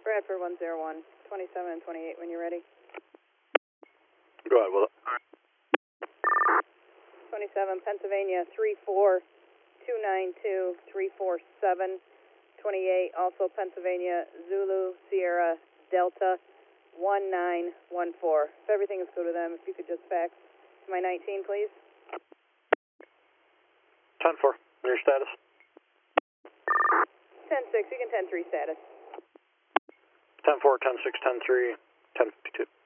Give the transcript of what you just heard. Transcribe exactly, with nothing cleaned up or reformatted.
Bradford one zero one, twenty-seven and twenty-eight when you're ready. Go ahead, Will. twenty-seven, Pennsylvania three four two nine two three four seven. twenty-eight, also Pennsylvania Zulu Sierra Delta one nine one four. If everything is good with them, if you could just fax to my nineteen, please. ten four, your status? ten six, you can ten three status. ten four, ten six, ten three, ten fifty-two.